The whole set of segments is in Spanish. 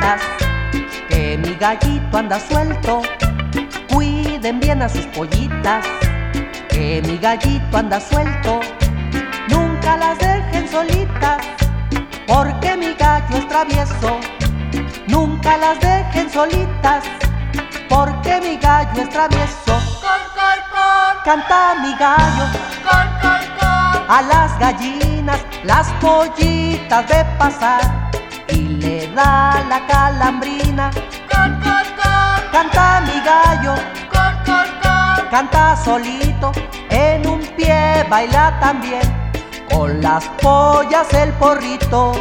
pollitas, que mi gallito anda suelto. Cuiden bien a sus pollitas, que mi gallito anda suelto. Nunca las dejen solitas, porque mi gallo es travieso. Nunca las dejen solitas, porque mi gallo es travieso. Cor, cor, cor. Canta mi gallo. Cor, cor, cor. A las gallinas, las pollitas ve pasar y le da la calambrina. Cor, cor, cor. Canta mi gallo. Cor, cor, cor. Canta solito, en un pie baila también, con las pollas el porrito.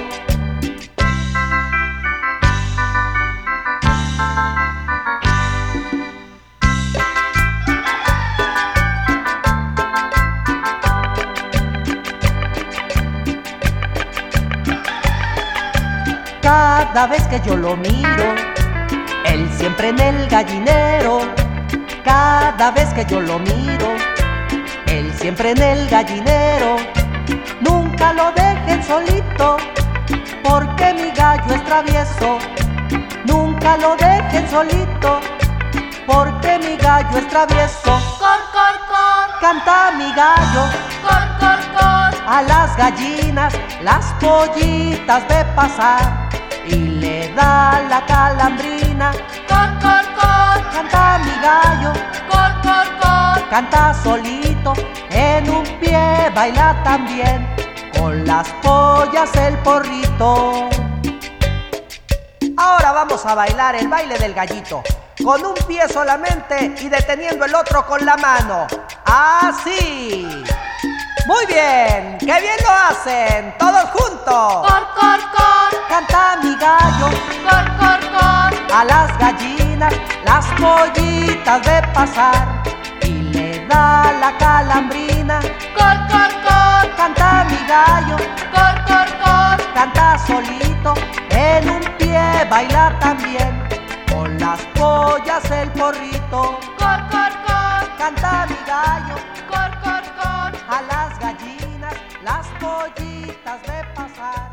Cada vez que yo lo miro, él siempre en el gallinero. Cada vez que yo lo miro, él siempre en el gallinero. Nunca lo dejen solito, porque mi gallo es travieso. Nunca lo dejen solito, porque mi gallo es travieso. Cor, cor, cor. Canta mi gallo. Cor, cor, cor. A las gallinas, las pollitas ve pasar y le da la calambrina. Cor, cor, cor. Canta mi gallo. Cor, cor, cor. Canta solito, en un pie baila también, con las pollas el porrito. Ahora vamos a bailar el baile del gallito, con un pie solamente y deteniendo el otro con la mano. ¡Así! ¡Muy bien! ¡Qué bien lo hacen! ¡Todos juntos! Cor, cor, cor. Canta mi gallo. Cor, cor, cor. A las gallinas, las pollitas ve pasar y le da la calambrina. Cor, cor, cor. Canta mi gallo. Cor, cor, cor. Canta solito, en un pie baila también, con las pollas el porrito. Cor, cor, cor. Canta mi gallo. Cor, cor, cor. A las gallinas, las pollitas ve pasar